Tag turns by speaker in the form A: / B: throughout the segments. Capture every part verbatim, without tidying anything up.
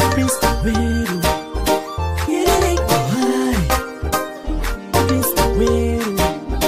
A: Prince Waweru. Yelele iko hai, Prince Waweru.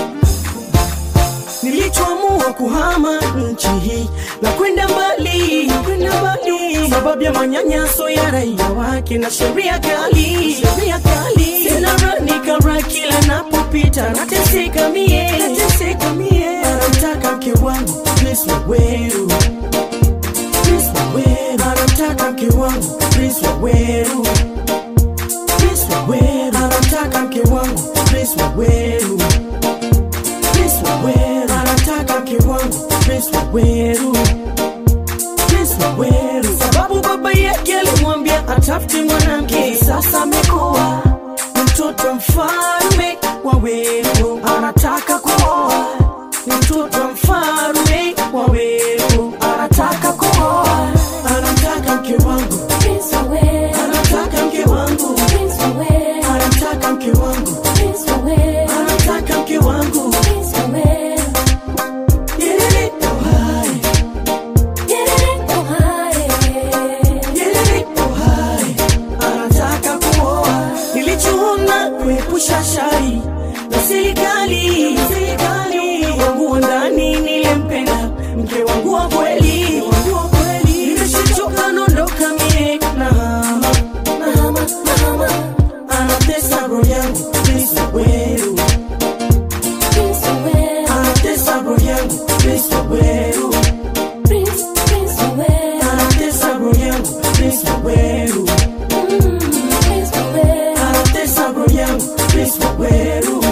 A: Nilichoamua kuhama nchi hii na kwenda mbali, kwenda mbali, sababu ya manyanyaso ya raia wake na sheria kali, sheria kali. Sina rani kara kila napopita, nateseka mie, nateseka mie. Anamtaka mke wangu Prince Waweru, Prince Waweru. Anamtaka mke wangu Prince Waweru, Prince Waweru. Anamtaka mke wangu Prince Waweru, Prince Waweru. Anamtaka mke wangu Prince Waweru, Prince Waweru. Sababu baba yake alimwambia atafute mwanamke, sasa amekuwa mtoto mfalme. Waweru anataka kuoa, mtoto mfalme. Waweru anataka kuoa. Anamtaka mke wangu Prince Waweru, anataka mke wangu Prince Waweru, anataka mke wangu Prince Waweru, anataka mke wangu Prince Waweru. Yelele iko hai, yelele iko hai, yelele iko hai. Anataka kuoa. Nilichoona kuepusha shari na serikali, serikali. Wangu wa ndani nilempenda, mke wangu wa kweli, wangu wa kweli. Nimeshachoka naondoka mie, nahama, nahama, nahama. Anatesa roho yangu Prince Waweru, Prince Waweru. Anatesa roho yangu Prince Waweru, Prince, Prince Waweru. Anatesa roho yangu Prince Waweru, mm, Prince Waweru. Anatesa roho yangu Prince Waweru.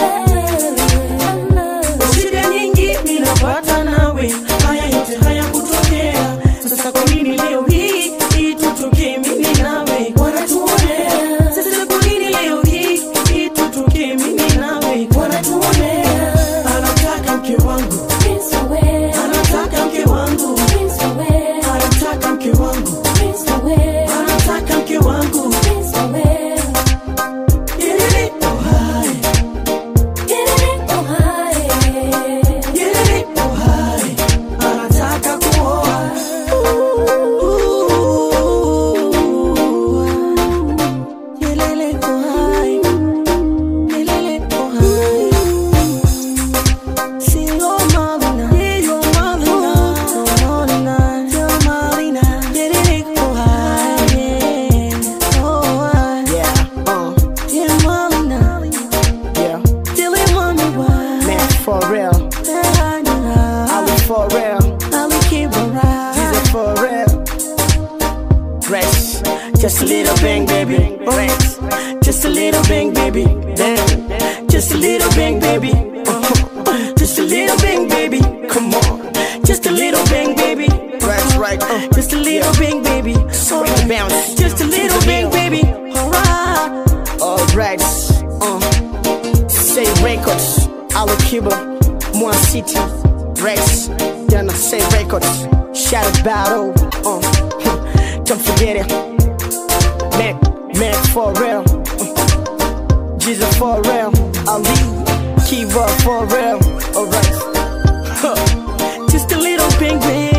A: Shida nyingi minapata nawe, haya yote haya kutokea. Sasa kwa nini leo hii itutoke mimi nawe? Wanatuonea. Sasa kwa nini leo hii itutoke mimi nawe? Wanatuonea. Anataka mke wangu Prince Waweru, anataka mke wangu Prince Waweru, anataka mke wangu Prince Waweru, anataka mke wangu Prince Waweru. Yelele iko hai, yelele iko hai, yelele iko hai. Anataka kuoa. Yelele iko hai, yelele iko hai. Single Marina, you're Marina, Marina, you're Marina. Yelele iko hai, yeah. Oh, I,
B: Yeah, uh,
A: yeah, Marina.
B: yeah.
A: Till it wonder why.
B: Man, for real. I was for real.
A: I will keep around.
B: Jesus for real. Rest. Just a little bang, baby. Rest. Just a little bang, baby. Damn. Just a little bang, baby. Uh-huh. Just a little bang, baby. Come on. Just a little bang, baby. That's right. Uh, just a little bang, baby. So bounce. Just a little bang, baby. Alright. Alright. Uh. Say records. Alo Kiba. One City. Rex. Then I say records. Shadow battle. Uh. Don't forget it. Man, man for real. Uh. Jesus for real. Ali. Kiba for real. Alright. Huh. Just a little bang, baby.